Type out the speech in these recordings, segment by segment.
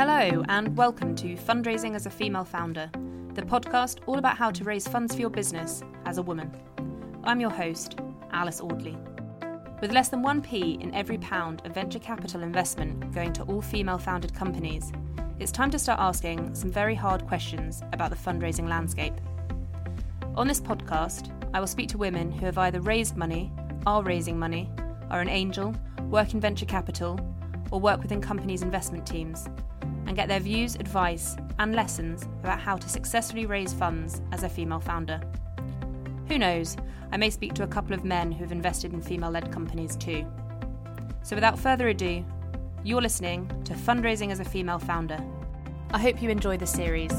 Hello and welcome to Fundraising as a Female Founder, the podcast all about how to raise funds for your business as a woman. I'm your host, Alice Audley. With less than 1p in every pound of venture capital investment going to all female-founded companies, it's time to start asking some very hard questions about the fundraising landscape. On this podcast, I will speak to women who have either raised money, are raising money, are an angel, work in venture capital, or work within companies' investment teams, and get their views, advice, and lessons about how to successfully raise funds as a female founder. Who knows, I may speak to a couple of men who have invested in female-led companies too. So without further ado, you're listening to Fundraising as a Female Founder. I hope you enjoy the series.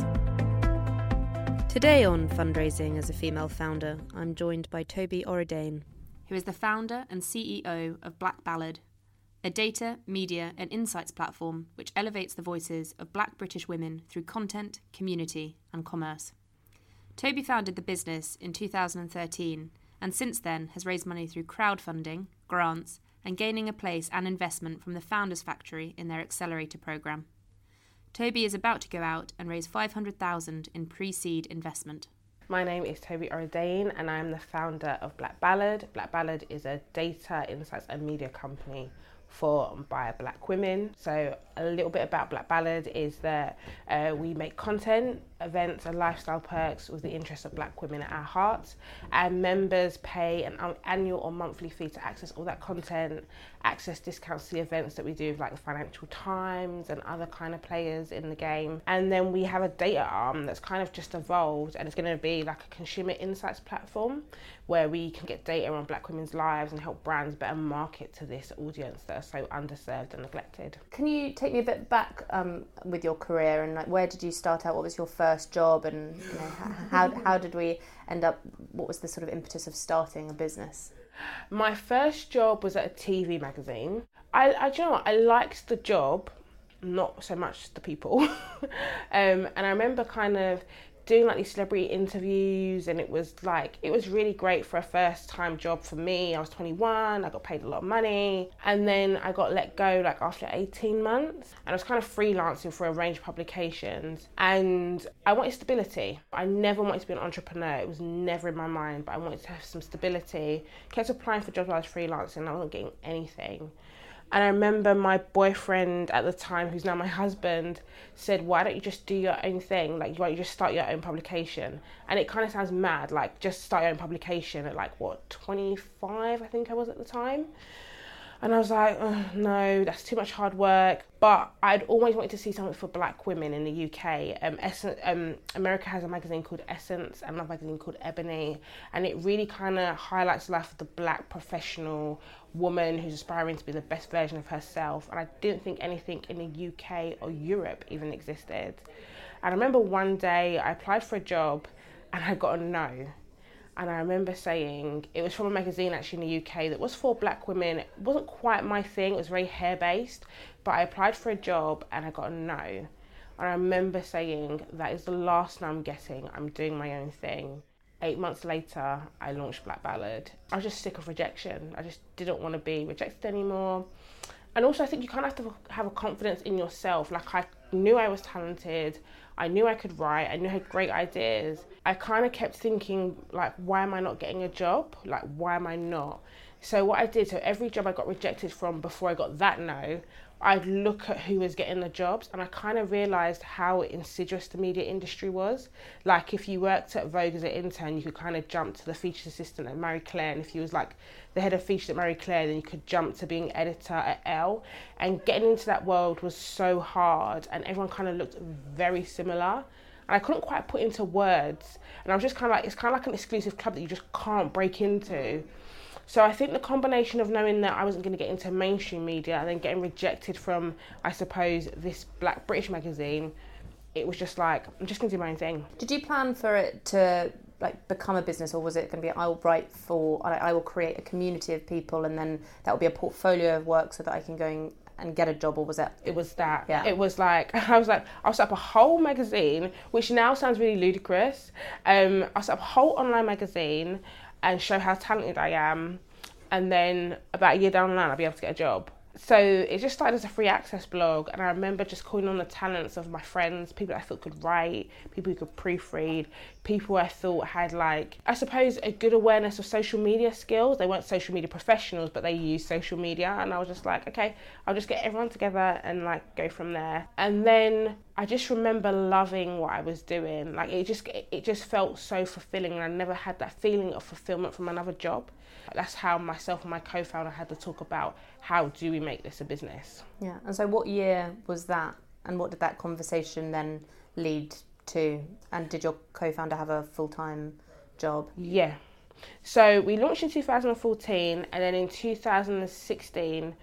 Today on Fundraising as a Female Founder, I'm joined by Toby Orridane, who is the founder and CEO of Black Ballad, a data, media and insights platform which elevates the voices of Black British women through content, community and commerce. Toby founded the business in 2013 and since then has raised money through crowdfunding, grants and gaining a place and investment from the Founders Factory in their Accelerator programme. Toby is about to go out and raise $500,000 in pre-seed investment. My name is Toby Orridane and I'm the founder of Black Ballad. Black Ballad is a data, insights and media company for and by Black women. So a little bit about Black Ballad is that we make content, events and lifestyle perks with the interests of Black women at our heart. And members pay an annual or monthly fee to access all that content, access discounts to the events that we do with like the Financial Times and other kind of players in the game. And then we have a data arm that's kind of just evolved and it's going to be like a consumer insights platform where we can get data on Black women's lives and help brands better market to this audience that are so underserved and neglected. Can you take me a bit back with your career and like where did you start out? What was your first job and you know, how did we end up, what was the sort of impetus of starting a business? My first job was at a TV magazine. I do you know what, I liked the job, not so much the people. And I remember kind of doing like these celebrity interviews and it was really great for a first time job for me. I was 21, I got paid a lot of money and then I got let go like after 18 months and I was kind of freelancing for a range of publications and I wanted stability. I never wanted to be an entrepreneur, it was never in my mind, but I wanted to have some stability. Kept applying for jobs while I was freelancing and I wasn't getting anything. And I remember my boyfriend at the time, who's now my husband, said, why don't you just do your own thing? Like, why don't you just start your own publication? And it kind of sounds mad, like just start your own publication at like, 25, I think I was at the time. And I was like, oh, no, that's too much hard work. But I'd always wanted to see something for Black women in the UK. America has a magazine called Essence and another magazine called Ebony. And it really kind of highlights the life of the Black professional woman who's aspiring to be the best version of herself. And I didn't think anything in the UK or Europe even existed. And I remember one day I applied for a job and I got a no. And I remember saying, it was from a magazine actually in the UK that was for Black women. It wasn't quite my thing, it was very hair-based, but I applied for a job and I got a no. And I remember saying, that is the last no I'm getting, I'm doing my own thing. 8 months later, I launched Black Ballad. I was just sick of rejection. I just didn't want to be rejected anymore. And also I think you kind of have to have a confidence in yourself. Like I knew I was talented, I knew I could write, I knew I had great ideas. I kind of kept thinking, like, why am I not getting a job? Like, why am I not? So what I did, so every job I got rejected from before I got that no, I'd look at who was getting the jobs and I kind of realised how insidious the media industry was. Like if you worked at Vogue as an intern, you could kind of jump to the features assistant at Marie Claire, and if you was like the head of features at Marie Claire, then you could jump to being editor at Elle. And getting into that world was so hard and everyone kind of looked very similar. And I couldn't quite put into words. And I was just kind of like, it's kind of like an exclusive club that you just can't break into. So I think the combination of knowing that I wasn't going to get into mainstream media and then getting rejected from, I suppose, this Black British magazine, it was just like, I'm just going to do my own thing. Did you plan for it to like become a business, or was it going to be I will create a community of people and then that will be a portfolio of work so that I can go and get a job, or was it? It was that. Yeah. It was like, I'll set up a whole magazine, which now sounds really ludicrous. I'll set up a whole online magazine and show how talented I am. And then about a year down the line, I'll be able to get a job. So it just started as a free access blog, and I remember just calling on the talents of my friends, people I thought could write, people who could proofread, people I thought had like, I suppose, a good awareness of social media skills. They weren't social media professionals, but they used social media, and I was just like, okay, I'll just get everyone together and like go from there. And then I just remember loving what I was doing. Like it just felt so fulfilling, and I never had that feeling of fulfillment from another job. That's how myself and my co-founder had to talk about how do we make this a business. Yeah, and so what year was that, and what did that conversation then lead to? And did your co-founder have a full-time job? Yeah. So we launched in 2014, and then in 2015,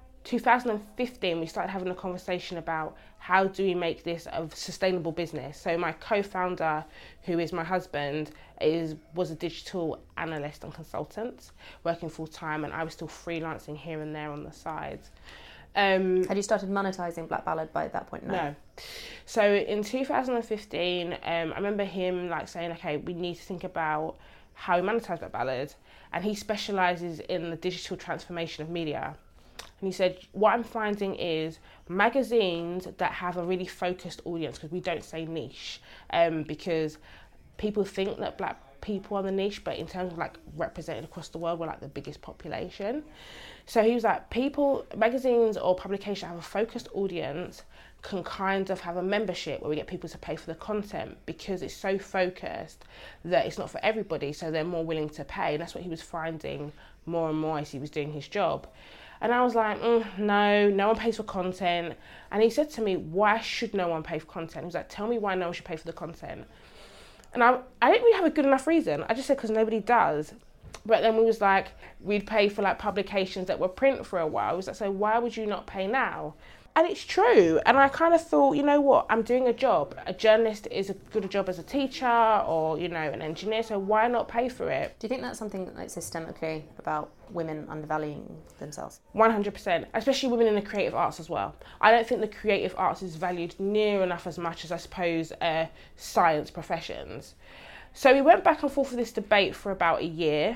we started having a conversation about how do we make this a sustainable business. So my co-founder, who is my husband, was a digital analyst and consultant working full time, and I was still freelancing here and there on the side. Had you started monetizing Black Ballad by that point? No. So in 2015, I remember him like saying, okay, we need to think about how we monetize Black Ballad, and he specialises in the digital transformation of media. And he said, what I'm finding is magazines that have a really focused audience, because we don't say niche, because people think that Black people are the niche, but in terms of like represented across the world, we're like the biggest population. So he was like, magazines or publications that have a focused audience can kind of have a membership where we get people to pay for the content, because it's so focused that it's not for everybody, so they're more willing to pay. And that's what he was finding more and more as he was doing his job. And I was like, no one pays for content. And he said to me, why should no one pay for content? He was like, tell me why no one should pay for the content. And I didn't really have a good enough reason. I just said, because nobody does. But then we was like, we'd pay for like publications that were print for a while. It was like, so why would you not pay now? And it's true. And I kind of thought, you know what, I'm doing a job. A journalist is as good a job as a teacher or, you know, an engineer. So why not pay for it? Do you think that's something like systemically about women undervaluing themselves? 100%, especially women in the creative arts as well. I don't think the creative arts is valued near enough as much as, I suppose, science professions. So we went back and forth with this debate for about a year.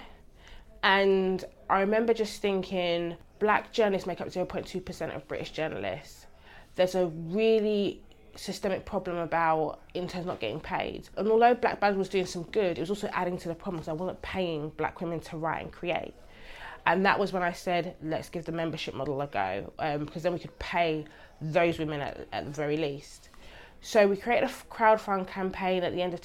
And I remember just thinking, Black journalists make up 0.2% of British journalists. There's a really systemic problem about interns not getting paid. And although Black Ballad was doing some good, it was also adding to the problem because I wasn't paying Black women to write and create. And that was when I said, let's give the membership model a go, because then we could pay those women at the very least. So we created a crowdfund campaign at the end of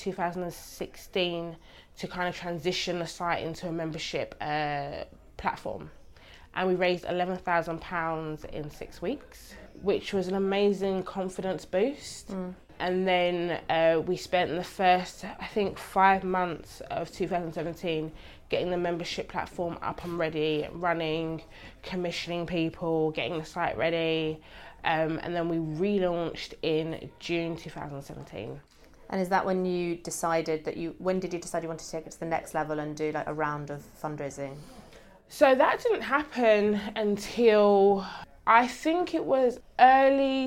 2016 to kind of transition the site into a membership platform. And we raised £11,000 in 6 weeks, which was an amazing confidence boost. And then we spent the first, I think, 5 months of 2017 getting the membership platform up and ready, running, commissioning people, getting the site ready. And then we relaunched in June 2017. And is that when you decided when did you decide you wanted to take it to the next level and do like a round of fundraising? So that didn't happen until, I think it was early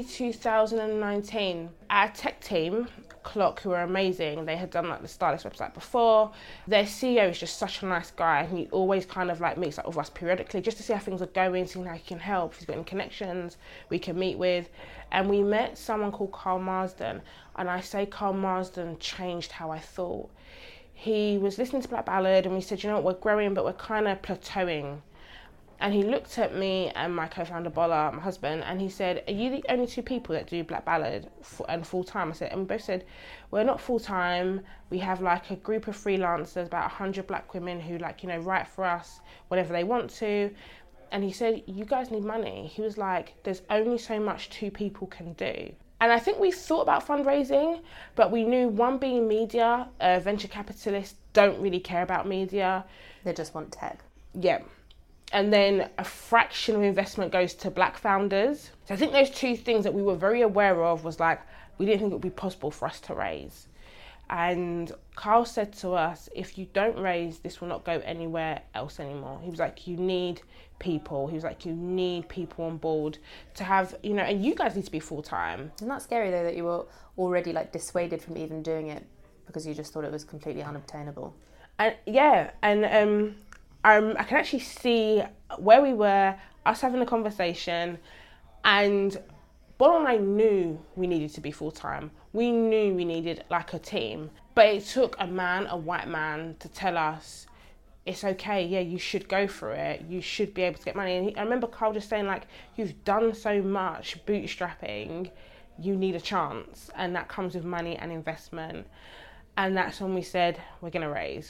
2019. Our tech team, Clock, who are amazing, they had done like the Stylist website before. Their CEO is just such a nice guy, and he always kind of like meets up with us periodically just to see how things are going, seeing how he can help, if he's got any connections we can meet with. And we met someone called Carl Marsden, and I say Carl Marsden changed how I thought. He was listening to Black Ballad, and we said, you know what, we're growing, but we're kind of plateauing. And he looked at me and my co-founder Bola, my husband, and he said, are you the only 2 people that do Black Ballad and full-time? I said, and we both said, we're not full-time. We have like a group of freelancers, about 100 Black women who like, you know, write for us whenever they want to. And he said, you guys need money. He was like, there's only so much 2 people can do. And I think we thought about fundraising, but we knew, one, being media, venture capitalists don't really care about media. They just want tech. Yeah. And then a fraction of investment goes to Black founders. So I think those 2 things that we were very aware of was like, we didn't think it would be possible for us to raise. And Carl said to us, if you don't raise, this will not go anywhere else anymore. He was like, you need people. He was like, you need people on board to have, you know, and you guys need to be full-time. Isn't that scary though, that you were already like dissuaded from even doing it because you just thought it was completely unobtainable? And yeah, and I can actually see where we were us having a conversation, and Bolo and I knew we needed to be full-time. We knew we needed like a team. But it took a white man, to tell us, it's okay, yeah, you should go for it. You should be able to get money. And I remember Carl just saying, like, you've done so much bootstrapping, you need a chance. And that comes with money and investment. And that's when we said, we're going to raise.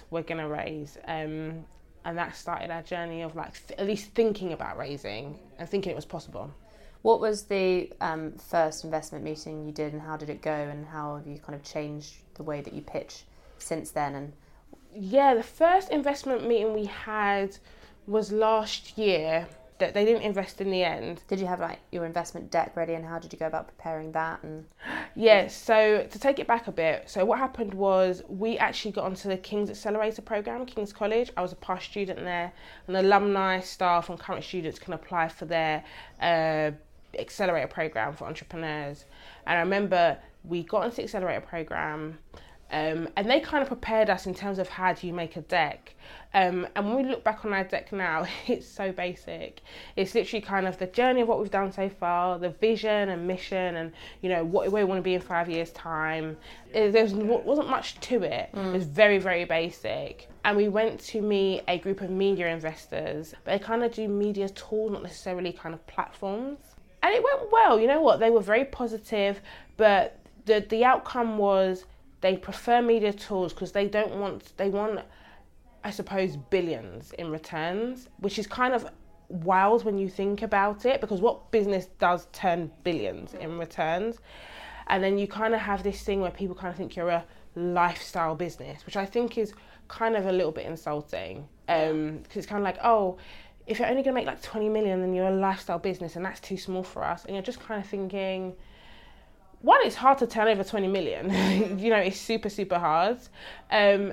And that started our journey of like at least thinking about raising and thinking it was possible. What was the first investment meeting you did, and how did it go, and how have you kind of changed the way that you pitch since then? And yeah, the first investment meeting we had was last year. That they didn't invest in the end. Did you have like your investment deck ready, and how did you go about preparing that? And yeah, so to take it back a bit, so what happened was we actually got onto the King's Accelerator program, King's College. I was a past student there, and alumni, staff and current students can apply for their accelerator program for entrepreneurs. And I remember we got into the accelerator program, and they kind of prepared us in terms of how do you make a deck. And when we look back on our deck now, it's so basic. It's literally kind of the journey of what we've done so far, the vision and mission, and you know where we want to be in 5 years' time. There wasn't much to it. It was very, very basic. And we went to meet a group of media investors, but they kind of do media tools, not necessarily kind of platforms. And it went well. You know what? They were very positive, but the outcome was they prefer media tools because they want, I suppose, billions in returns, which is kind of wild when you think about it, because what business does turn billions in returns? And then you kind of have this thing where people kind of think you're a lifestyle business, which I think is kind of a little bit insulting, because it's kind of like, oh, if you're only going to make like 20 million, then you're a lifestyle business and that's too small for us. And you're just kind of thinking, one, it's hard to turn over 20 million. You know, it's super, super hard. And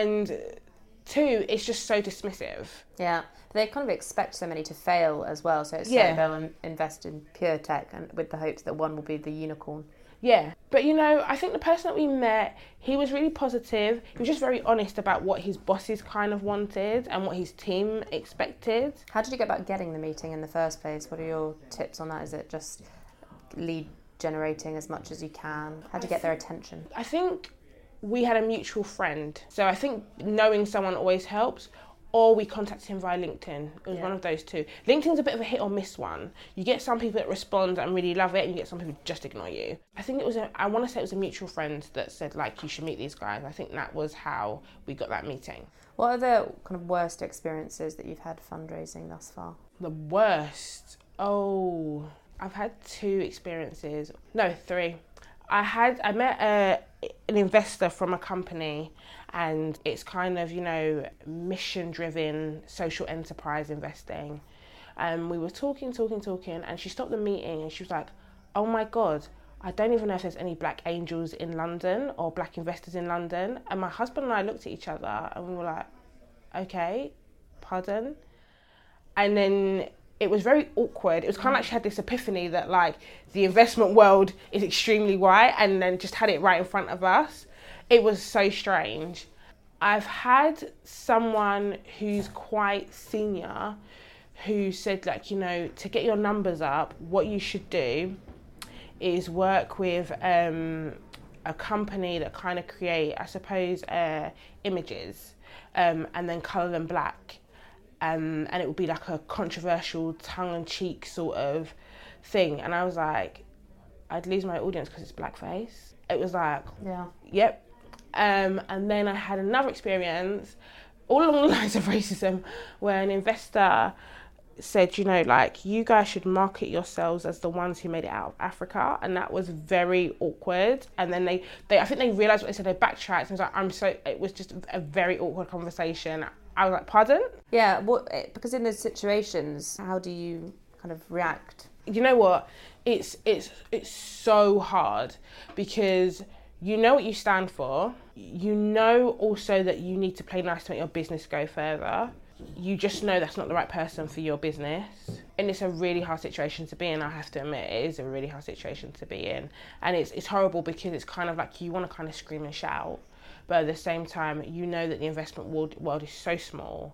two, it's just so dismissive. Yeah, they kind of expect so many to fail as well. So it's like they'll invest in pure tech and with the hopes that one will be the unicorn. Yeah, but you know, I think the person that we met, he was really positive. He was just very honest about what his bosses kind of wanted and what his team expected. How did you go about getting the meeting in the first place? What are your tips on that? Is it just lead generating as much as you can? How do you get their attention? I think we had a mutual friend. So I think knowing someone always helps. Or we contacted him via LinkedIn. It was one of those two. LinkedIn's a bit of a hit or miss one. You get some people that respond and really love it, and you get some people who just ignore you. I think I want to say it was a mutual friend that said, like, you should meet these guys. I think that was how we got that meeting. What are the kind of worst experiences that you've had fundraising thus far? The worst? Oh, I've had 2 experiences. No, 3. I met an investor from a company, and it's kind of, you know, mission-driven social enterprise investing. And we were talking, and she stopped the meeting and she was like, oh my God, I don't even know if there's any black angels in London or black investors in London. And my husband and I looked at each other and we were like, okay, pardon? And then it was very awkward. It was kind of like she had this epiphany that like the investment world is extremely white, and then just had it right in front of us. It was so strange. I've had someone who's quite senior who said, like, you know, to get your numbers up, what you should do is work with a company that kind of create, I suppose, images and then colour them black. And it would be like a controversial tongue-in-cheek sort of thing. And I was like, I'd lose my audience because it's blackface. It was like, yep. And then I had another experience, all along the lines of racism, where an investor said, you know, like, you guys should market yourselves as the ones who made it out of Africa. And that was very awkward. And then they I think they realised what they said, they backtracked, and I was like, it was just a very awkward conversation. I was like, pardon? Yeah, because in those situations, how do you kind of react? You know what? It's so hard, because you know what you stand for. You know also that you need to play nice to make your business go further. You just know that's not the right person for your business. And it's a really hard situation to be in, I have to admit. It is a really hard situation to be in. And it's horrible, because it's kind of like you want to kind of scream and shout. But at the same time, you know that the investment world is so small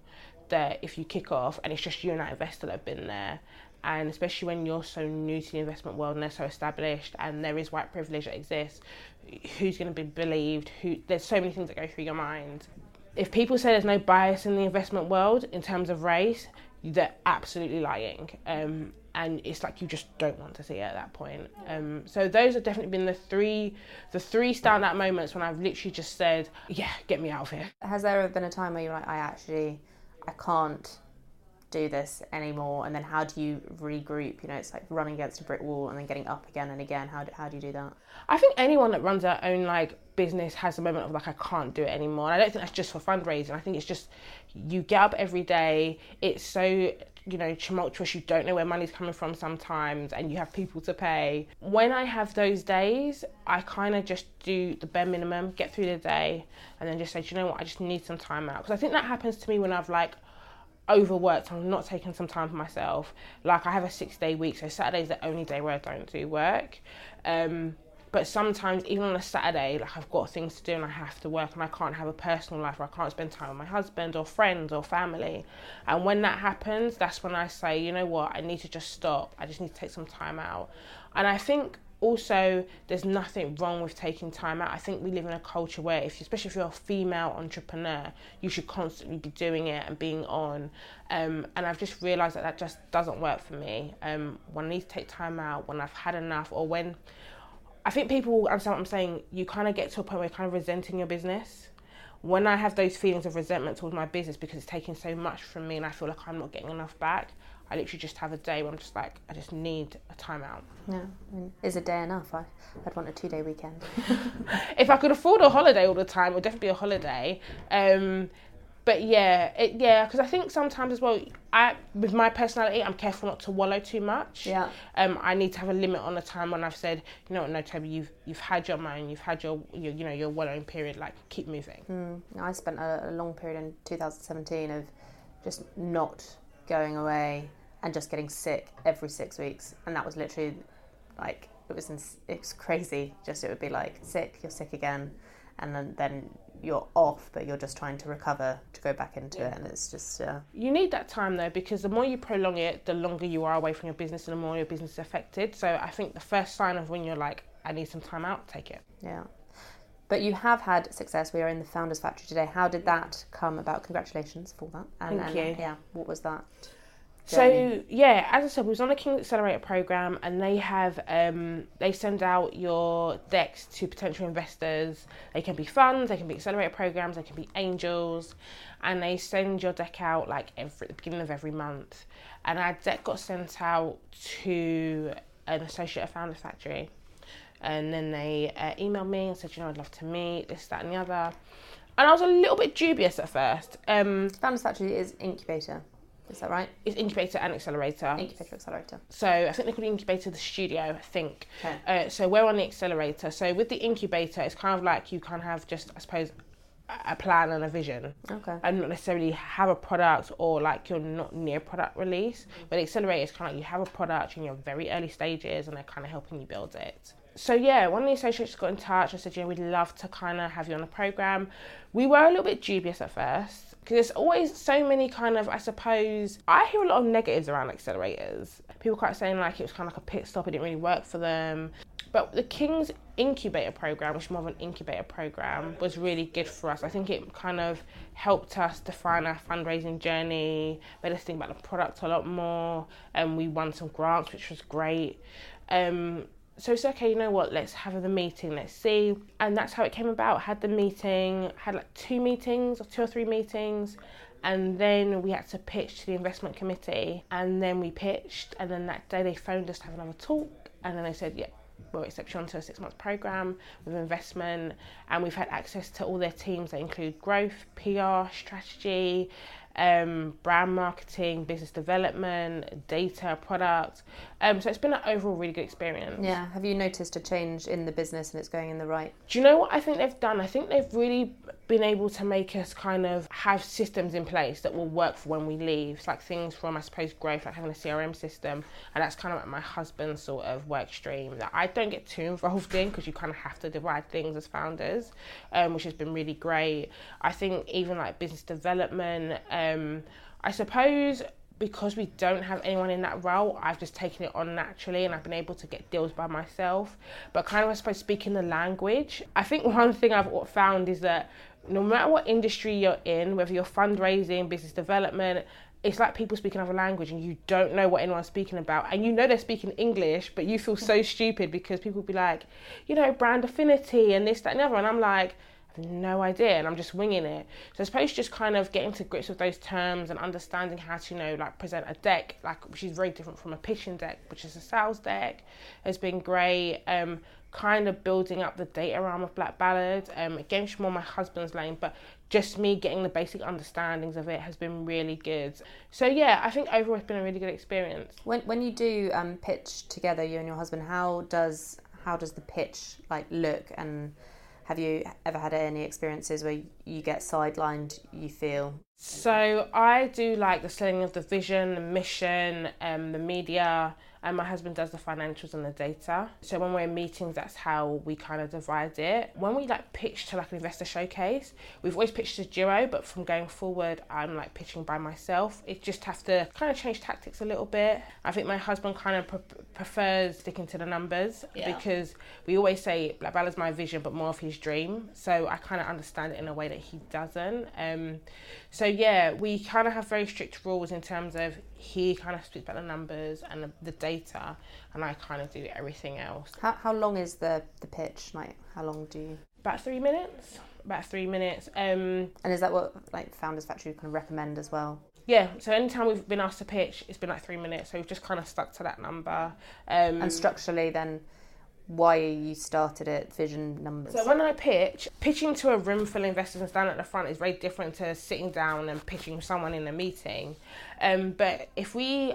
that if you kick off and it's just you and that investor that have been there, and especially when you're so new to the investment world and they're so established and there is white privilege that exists, who's going to be believed? There's so many things that go through your mind. If people say there's no bias in the investment world in terms of race, they're absolutely lying. And it's like you just don't want to see it at that point. So those have definitely been the three standout moments when I've literally just said, yeah, get me out of here. Has there ever been a time where you're like, I can't do this anymore? And then how do you regroup? You know, it's like running against a brick wall and then getting up again and again. How do you do that? I think anyone that runs their own like business has a moment of like, I can't do it anymore. And I don't think that's just for fundraising. I think it's just, you get up every day. It's so, tumultuous. You don't know where money's coming from sometimes, and you have people to pay. When I have those days, I kind of just do the bare minimum, get through the day, and then just say, do you know what, I just need some time out. Because I think that happens to me when I've like overworked, I'm not taking some time for myself. Like I have a 6-day week, so Saturday's the only day where I don't do work. But sometimes, even on a Saturday, like I've got things to do and I have to work and I can't have a personal life, or I can't spend time with my husband or friends or family. And when that happens, that's when I say, you know what, I need to just stop. I just need to take some time out. And I think also there's nothing wrong with taking time out. I think we live in a culture where, especially if you're a female entrepreneur, you should constantly be doing it and being on. And I've just realised that just doesn't work for me. When I need to take time out, when I've had enough, or when... I think people understand what I'm saying. You kind of get to a point where you're kind of resenting your business. When I have those feelings of resentment towards my business because it's taking so much from me and I feel like I'm not getting enough back, I literally just have a day where I'm just like, I just need a time out. Yeah, is a day enough? I'd want a 2-day weekend. If I could afford a holiday all the time, it would definitely be a holiday. But because I think sometimes as well, with my personality, I'm careful not to wallow too much. Yeah. I need to have a limit on the time when I've said, you know what, no, Toby, you've had your moment, you've had your wallowing period. Like, keep moving. I spent a long period in 2017 of just not going away and just getting sick every 6 weeks, and that was literally like it was crazy. Just it would be like sick, you're sick again, and then you're off, but you're just trying to recover to go back into it, and it's just You need that time though, because the more you prolong it, the longer you are away from your business and the more your business is affected. So I think the first sign of when you're like, I need some time out, take it. Yeah. But you have had success. We are in the Founders Factory today. How did that come about? Congratulations for that. Thank you. Yeah, what was that So journey? as I said, we was on the King's Accelerator program, and they have they send out your decks to potential investors. They can be funds, they can be accelerator programs, they can be angels, and they send your deck out like at the beginning of every month. And our deck got sent out to an associate of Founders Factory, and then they emailed me and said, I'd love to meet, this, that, and the other. And I was a little bit dubious at first. Founders Factory is incubator. Is that right? It's incubator and accelerator. Incubator, accelerator. So I think they call the incubator the studio, I think. Okay. So we're on the accelerator. So with the incubator, it's kind of like you can have just, I suppose, a plan and a vision. Okay. And not necessarily have a product, or like you're not near product release. But the accelerator is kind of like you have a product in your very early stages and they're kind of helping you build it. So one of the associates got in touch and said, we'd love to kind of have you on the program. We were a little bit dubious at first, because there's always so many kind of, I suppose, I hear a lot of negatives around accelerators. People quite saying like it was kind of like a pit stop, it didn't really work for them. But the King's Incubator program, which is more of an incubator program, was really good for us. I think it kind of helped us define our fundraising journey, made us think about the product a lot more, and we won some grants, which was great. So it's okay, you know what, let's have the meeting, let's see. And that's how it came about. Had the meeting, had like 2 or 3 meetings. And then we had to pitch to the investment committee. And then we pitched. And then that day they phoned us to have another talk. And then they said, we'll accept you onto a 6-month program with investment. And we've had access to all their teams that include growth, PR, strategy, brand marketing, business development, data, product. So it's been an overall really good experience. Yeah. Have you noticed a change in the business and it's going in the right? Do you know what I think they've done? I think they've really been able to make us kind of have systems in place that will work for when we leave. It's like things from, I suppose, growth, like having a CRM system. And that's kind of like my husband's sort of work stream that I don't get too involved in, because you kind of have to divide things as founders, which has been really great. I think even like business development, I I suppose because we don't have anyone in that role, I've just taken it on naturally and I've been able to get deals by myself. But kind of, I suppose, speaking the language. I think one thing I've found is that no matter what industry you're in, whether you're fundraising, business development, it's like people speak another language and you don't know what anyone's speaking about. And you know they're speaking English, but you feel so stupid because people be like, brand affinity and this, that and the other. And I'm like, I have no idea, and I'm just winging it. So I suppose just kind of getting to grips with those terms and understanding how to, present a deck, which is very different from a pitching deck, which is a sales deck, has been great. Kind of building up the data arm of Black Ballad. Again, it's more my husband's lane, but just me getting the basic understandings of it has been really good. So yeah, I think overall it's been a really good experience. When you do pitch together, you and your husband, how does the pitch look, and have you ever had any experiences where you get sidelined, you feel? So I do the selling of the vision, the mission, the media, and my husband does the financials and the data. So when we're in meetings, that's how we kind of divide it. When we pitch to an investor showcase, we've always pitched as a duo, but from going forward, I'm pitching by myself. It just have to kind of change tactics a little bit. I think my husband kind of prefers sticking to the numbers because we always say Black Ballad's my vision, but more of his dream. So I kind of understand it in a way that he doesn't. So yeah, we kind of have very strict rules in terms of he kind of speaks about the numbers and the data, and I kind of do everything else. How long is the pitch? How long do you? About 3 minutes. And is that what Founders Factory kind of recommend as well? Yeah, so anytime we've been asked to pitch, it's been 3 minutes, so we've just kind of stuck to that number. And structurally then, why you started it, vision, numbers? So when I pitching to a room full of investors and standing at the front is very different to sitting down and pitching someone in a meeting. But if we're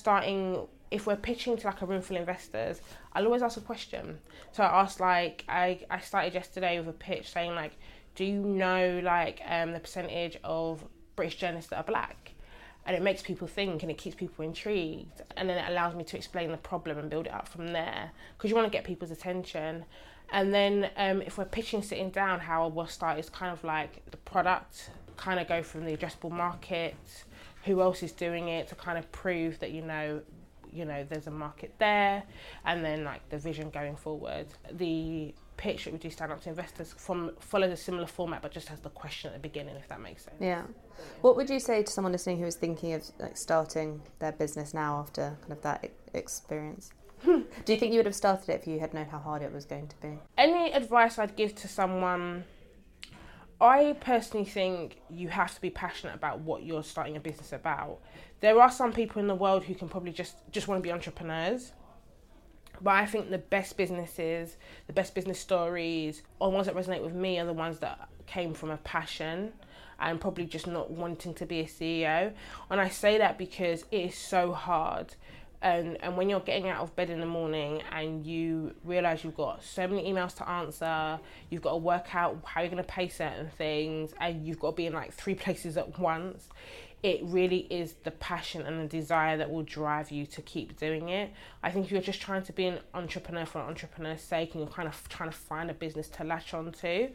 pitching to a room full of investors, I'll always ask a question. So I asked I started yesterday with a pitch saying do you know the percentage of British journalists that are black? And it makes people think and it keeps people intrigued, and then it allows me to explain the problem and build it up from there, because you want to get people's attention. And then if we're pitching sitting down, how we'll start is kind of the product, kind of go from the addressable market, who else is doing it, to kind of prove that there's a market there, and then the vision going forward. The pitch that we do stand up to investors follows a similar format, but just has the question at the beginning, if that makes sense. Yeah. What would you say to someone listening who is thinking of starting their business now after kind of that experience? Do you think you would have started it if you had known how hard it was going to be? Any advice I'd give to someone, I personally think you have to be passionate about what you're starting a business about. There are some people in the world who can probably just want to be entrepreneurs. But I think the best businesses, the best business stories, or ones that resonate with me, are the ones that came from a passion and probably just not wanting to be a CEO. And I say that because it is so hard. And when you're getting out of bed in the morning and you realise you've got so many emails to answer, you've got to work out how you're going to pay certain things, and you've got to be in 3 places at once, it really is the passion and the desire that will drive you to keep doing it. I think if you're just trying to be an entrepreneur for an entrepreneur's sake and you're kind of trying to find a business to latch onto,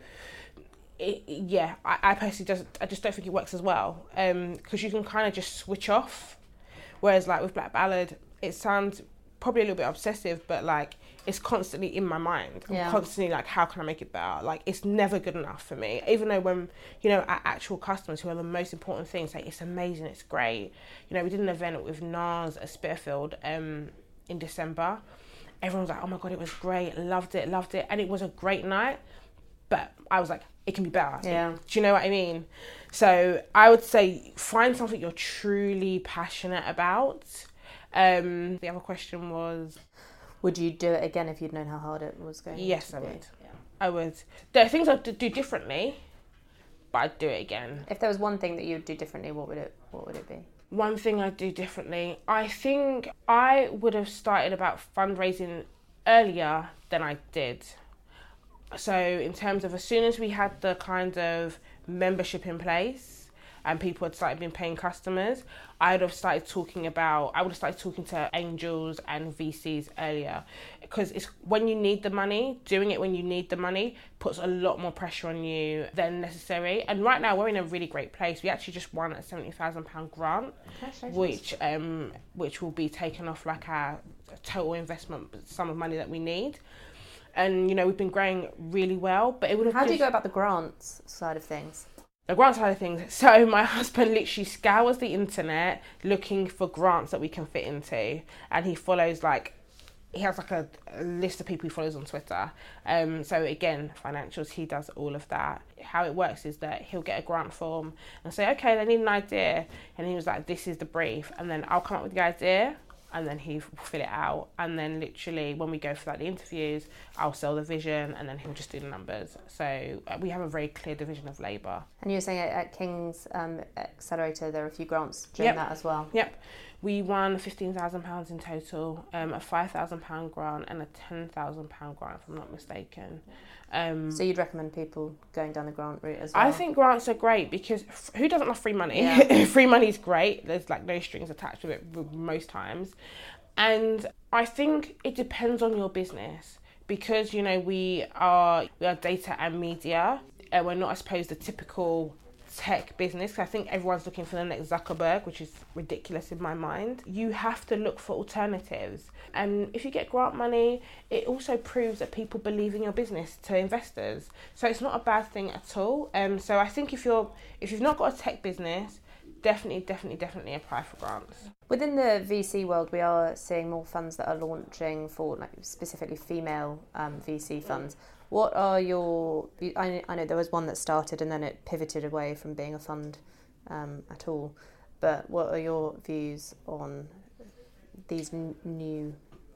I personally just don't think it works as well, because you can kind of just switch off. Whereas with Black Ballad, it sounds probably a little bit obsessive, but it's constantly in my mind. I'm constantly how can I make it better? It's never good enough for me. Even though when, our actual customers, who are the most important things, say it's amazing, it's great. We did an event with NARS at Spitalfield in December. Everyone was like, oh my God, it was great. Loved it. And it was a great night. But I was like, it can be better. Yeah. Do you know what I mean? So I would say find something you're truly passionate about. The other question was, would you do it again if you'd known how hard it was going to be? Yes, I would. Yeah. I would. There are things I'd do differently, but I'd do it again. If there was one thing that you would do differently, what would it be? One thing I'd do differently, I think I would have started about fundraising earlier than I did. So in terms of as soon as we had the kind of membership in place, and people had started being paying customers, I would have started talking to angels and VCs earlier, because it's when you need the money, doing it when you need the money puts a lot more pressure on you than necessary. And right now we're in a really great place. We actually just won a £70,000 grant, which will be taken off like our total investment sum of money that we need. And, you know, we've been growing really well, but it would have... How do you go about the grants side of things? The grant side of things. So my husband literally scours the internet looking for grants that we can fit into. And he follows he has like a list of people he follows on Twitter. So again, financials, he does all of that. How it works is that he'll get a grant form and say, okay, they need an idea. And he was like, this is the brief. And then I'll come up with the idea. And then he'll fill it out, and then literally when we go for the interviews, I'll sell the vision, and then he'll just do the numbers. So we have a very clear division of labour. And you were saying at King's Accelerator there are a few grants during that as well. Yep, we won £15,000 in total, a £5,000 grant and a £10,000 grant, if I'm not mistaken. So you'd recommend people going down the grant route as well? I think grants are great because who doesn't love free money? Yeah. Free money is great. There's no strings attached to it most times. And I think it depends on your business because, you know, we are data and media, and we're not, I suppose, the typical tech business. I think everyone's looking for the next Zuckerberg, which is ridiculous in my mind. You have to look for alternatives, and if you get grant money, it also proves that people believe in your business to investors, so it's not a bad thing at all. So I think if you've not got a tech business, definitely apply for grants. Within the VC world, we are seeing more funds that are launching for specifically female VC funds. What are your... I know there was one that started and then it pivoted away from being a fund at all, but what are your views on these new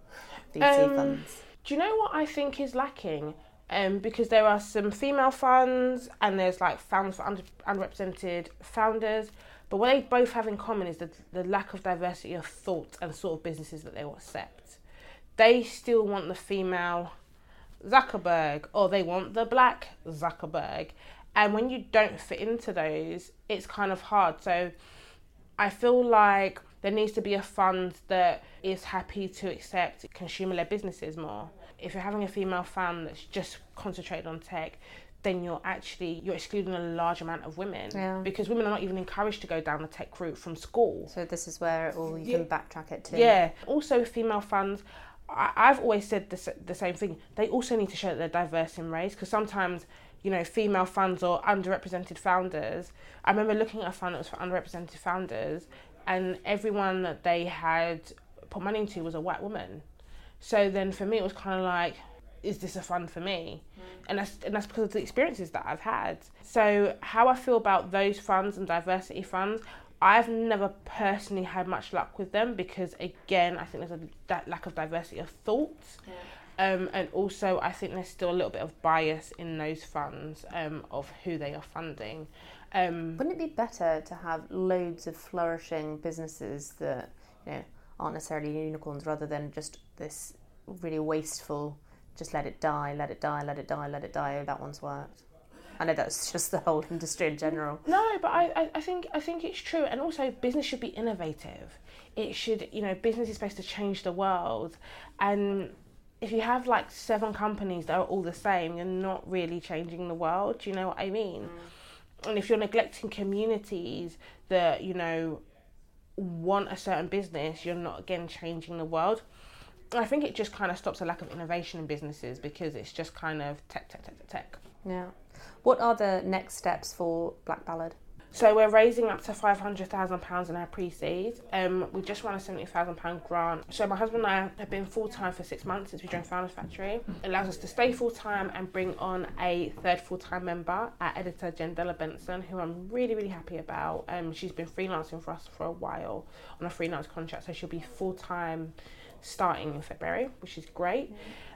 VC funds? Do you know what I think is lacking? Because there are some female funds and there's funds for underrepresented founders, but what they both have in common is the lack of diversity of thought and sort of businesses that they will accept. They still want the female Zuckerberg, or they want the black Zuckerberg, and when you don't fit into those, it's kind of hard. So I feel like there needs to be a fund that is happy to accept consumer-led businesses more. If you're having a female fund that's just concentrated on tech, then you're excluding a large amount of women, because women are not even encouraged to go down the tech route from school. So this is where you can backtrack it to. Yeah. Also, female funds, I've always said the same thing. They also need to show that they're diverse in race, because sometimes, you know, female funds or underrepresented founders. I remember looking at a fund that was for underrepresented founders, and everyone that they had put money into was a white woman. So then for me, it was kind of like, is this a fund for me? And that's because of the experiences that I've had. So how I feel about those funds and diversity funds, I've never personally had much luck with them because, again, I think there's that lack of diversity of thought. Yeah. And also, I think there's still a little bit of bias in those funds of who they are funding. Wouldn't it be better to have loads of flourishing businesses that, you know, aren't necessarily unicorns, rather than just this really wasteful, just let it die, that one's worked? I know that's just the whole industry in general. No, but I think it's true. And also, business should be innovative. It should, you know, business is supposed to change the world. And if you have 7 companies that are all the same, you're not really changing the world. Do you know what I mean? And if you're neglecting communities that, you know, want a certain business, you're not, again, changing the world. I think it just kind of stops a lack of innovation in businesses because it's just kind of tech. Yeah. What are the next steps for Black Ballad? So we're raising up to £500,000 in our pre-seed. We just won a £70,000 grant. So my husband and I have been full-time for 6 months since we joined Founders Factory. It allows us to stay full-time and bring on a third full-time member, our editor, Jendella Benson, who I'm really, really happy about. She's been freelancing for us for a while on a freelance contract, so she'll be full-time starting in February, which is great.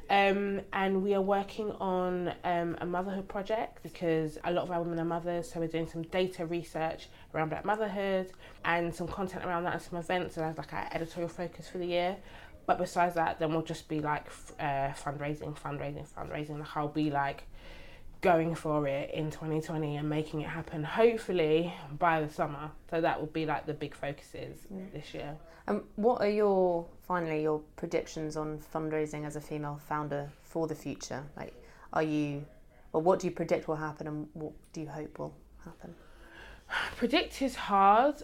And we are working on a motherhood project because a lot of our women are mothers, so we're doing some data research around Black motherhood and some content around that and some events as our editorial focus for the year. But besides that, then we'll just be fundraising. I'll be going for it in 2020 and making it happen, hopefully by the summer. So that would be like the big focuses this year. What are your predictions on fundraising as a female founder for the future? Like, what do you predict will happen, and what do you hope will happen? Predict is hard.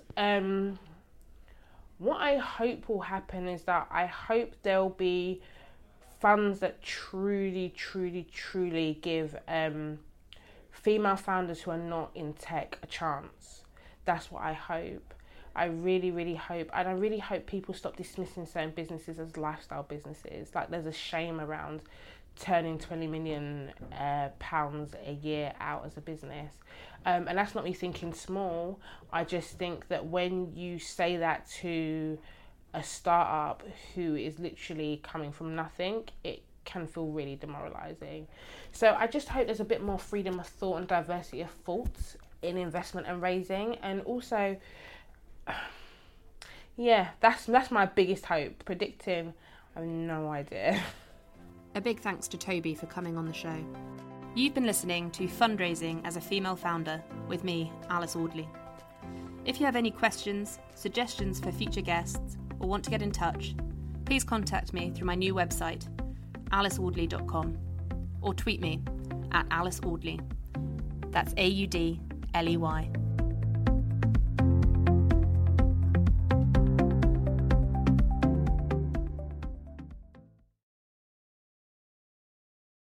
What I hope will happen is that I hope there'll be funds that truly give female founders who are not in tech a chance. That's what I hope. I really hope, and I really hope people stop dismissing certain businesses as lifestyle businesses. Like, there's a shame around turning £20 million a year out as a business, and that's not me thinking small. I just think that when you say that to a startup who is literally coming from nothing, it can feel really demoralising. So I just hope there's a bit more freedom of thought and diversity of thoughts in investment and raising, and also, yeah, that's my biggest hope. Predicting, I have no idea. A big thanks to Toby for coming on the show. You've been listening to Fundraising as a Female Founder with me, Alice Audley. If you have any questions, suggestions for future guests, or want to get in touch, please contact me through my new website, aliceaudley.com, or tweet me at Alice Audley. That's AUDLEY.